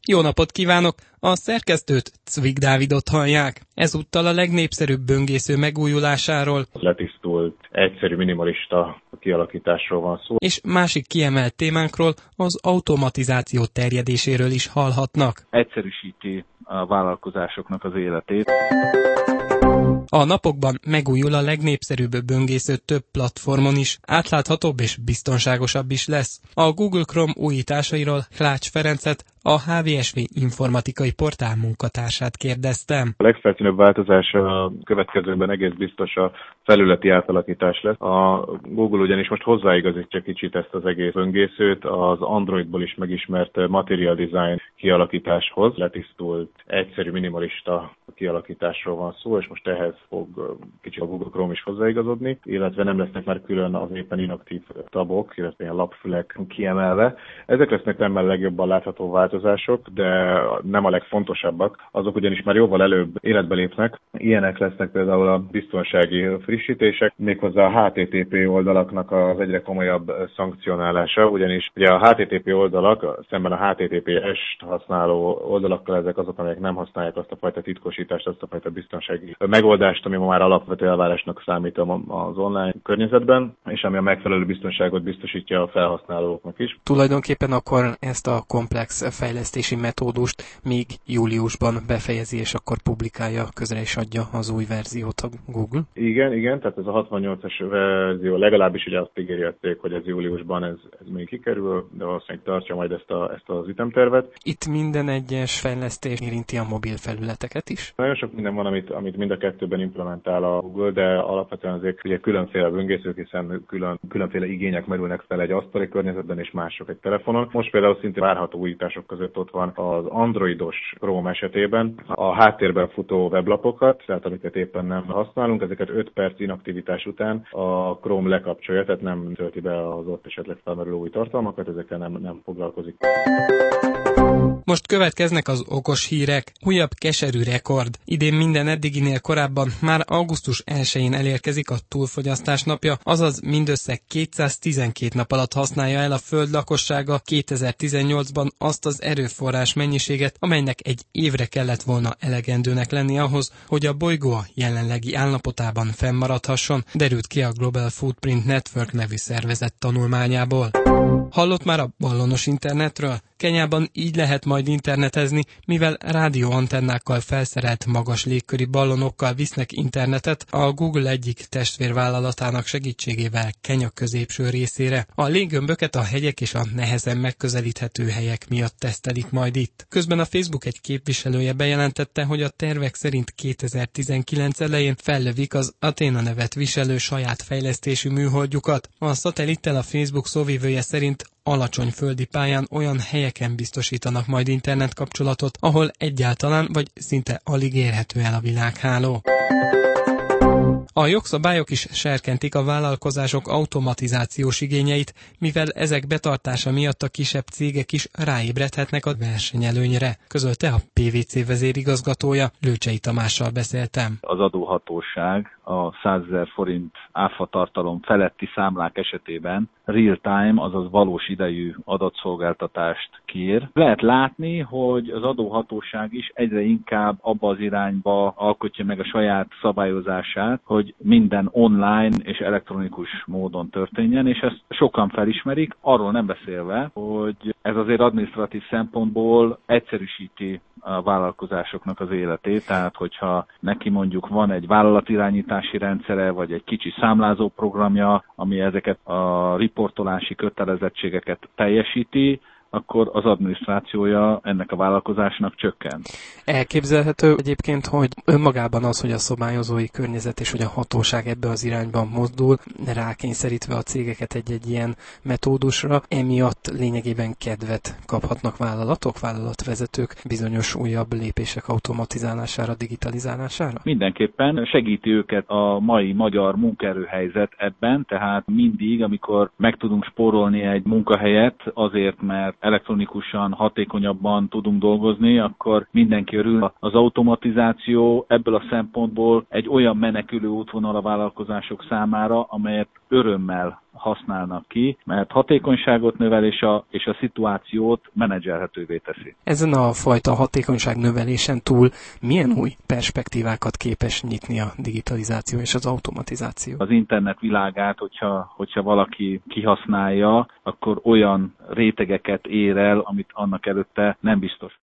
Jó napot kívánok! A szerkesztőt, Cvik Dávidot hallják. Ezúttal a legnépszerűbb böngésző megújulásáról, letisztult, egyszerű, minimalista kialakításról van szó. És másik kiemelt témánkról, az automatizáció terjedéséről is hallhatnak. Egyszerűsíti a vállalkozásoknak az életét. A napokban megújul a legnépszerűbb böngésző több platformon is, átláthatóbb és biztonságosabb is lesz. A Google Chrome újításairól Klács Ferencet, a HVSV informatikai portál munkatársát kérdeztem. A legfeltűnőbb változás a következőben egész biztos a felületi átalakítás lesz. A Google ugyanis most hozzáigazítja kicsit ezt az egész böngészőt az Androidból is megismert Material Design kialakításhoz. Letisztult, egyszerű, minimalista kialakításról van szó, és most ehhez fog kicsit a Google Chrome is hozzáigazodni, illetve nem lesznek már külön az éppen inaktív tabok, illetve ilyen lapfülek kiemelve. Ezek lesznek nem a legjobban látható változások, de nem a legfontosabbak. Azok ugyanis már jóval előbb életbe lépnek. Ilyenek lesznek például a biztonsági frissítések, méghozzá a HTTP oldalaknak az egyre komolyabb szankcionálása, ugyanis ugye a HTTP oldalak szemben a HTTPS-t használó oldalakkal ezek azok, amelyek nem használják azt a fajta titkosítást, azt a fajta biztonsági megoldást, ami ma már alapvető elvárásnak számít az online környezetben, és ami a megfelelő biztonságot biztosítja a felhasználóknak is. Tulajdonképpen akkor ezt a komplex fejlesztési metódust még júliusban befejezi, és akkor publikálja, közre is adja az új verziót a Google. Igen, tehát ez a 68-as verzió, legalábbis ugye azt ígéri a cég, hogy ez júliusban ez még kikerül, de valószínűleg tartja majd ezt az ütemtervet. Itt minden egyes fejlesztés érinti a mobil felületeket is? Nagyon sok minden van, amit mind a kettőben implementál a Google, de alapvetően azért ugye különféle böngészők, hiszen különféle igények merülnek fel egy asztali környezetben, és mások egy telefonon. Most például szintén várható újítások között ott van az androidos Chrome esetében a háttérben futó weblapokat, tehát amiket éppen nem használunk, ezeket 5 perc inaktivitás után a Chrome lekapcsolja, tehát nem tölti be az ott esetleg felmerülő új tartalmakat, ezekkel nem foglalkozik. Most következnek az okos hírek. Újabb keserű rekord. Idén minden eddiginél korábban már augusztus 1-én elérkezik a túlfogyasztás napja, azaz mindössze 212 nap alatt használja el a föld lakossága 2018-ban azt az erőforrás mennyiséget, amelynek egy évre kellett volna elegendőnek lenni ahhoz, hogy a bolygó a jelenlegi állapotában fennmaradhasson, derült ki a Global Footprint Network nevű szervezet tanulmányából. Hallott már a ballonos internetről? Kenyában így lehet majd internetezni, mivel rádióantennákkal felszerelt magas légköri ballonokkal visznek internetet a Google egyik testvérvállalatának segítségével Kenya középső részére. A léggömböket a hegyek és a nehezen megközelíthető helyek miatt tesztelik majd itt. Közben a Facebook egy képviselője bejelentette, hogy a tervek szerint 2019 elején fellövik az Athena nevet viselő saját fejlesztésű műholdjukat. A szatellittel a Facebook szóvivője szerint alacsony földi pályán olyan helyeken biztosítanak majd internetkapcsolatot, ahol egyáltalán vagy szinte alig érhető el a világháló. A jogszabályok is serkentik a vállalkozások automatizációs igényeit, mivel ezek betartása miatt a kisebb cégek is ráébredhetnek a versenyelőnyre, közölte a PwC vezérigazgatója. Lőcsei Tamással beszéltem. Az adóhatóság a 100 000 forint áfa tartalom feletti számlák esetében real-time, azaz valós idejű adatszolgáltatást kér. Lehet látni, hogy az adóhatóság is egyre inkább abba az irányba alkotja meg a saját szabályozását, hogy minden online és elektronikus módon történjen, és ezt sokan felismerik, arról nem beszélve, hogy ez azért adminisztratív szempontból egyszerűsíti a vállalkozásoknak az életét, tehát hogyha neki mondjuk van egy vállalatirányítási rendszere, vagy egy kicsi számlázó programja, ami ezeket a riportolási kötelezettségeket teljesíti, akkor az adminisztrációja ennek a vállalkozásnak csökken. Elképzelhető egyébként, hogy önmagában az, hogy a szabályozói környezet és hogy a hatóság ebbe az irányba mozdul, rákényszerítve a cégeket egy ilyen metódusra, emiatt lényegében kedvet kaphatnak vállalatok, vállalatvezetők bizonyos újabb lépések automatizálására, digitalizálására? Mindenképpen segíti őket a mai magyar munkaerőhelyzet ebben, tehát mindig, amikor meg tudunk spórolni egy munkahelyet azért, mert elektronikusan, hatékonyabban tudunk dolgozni, akkor mindenki örül. Az automatizáció ebből a szempontból egy olyan menekülő útvonal a vállalkozások számára, amelyet örömmel használnak ki, mert hatékonyságot növel és a szituációt menedzselhetővé teszi. Ezen a fajta hatékonyság növelésen túl milyen új perspektívákat képes nyitni a digitalizáció és az automatizáció? Az internet világát, hogyha valaki kihasználja, akkor olyan rétegeket ér el, amit annak előtte nem biztos.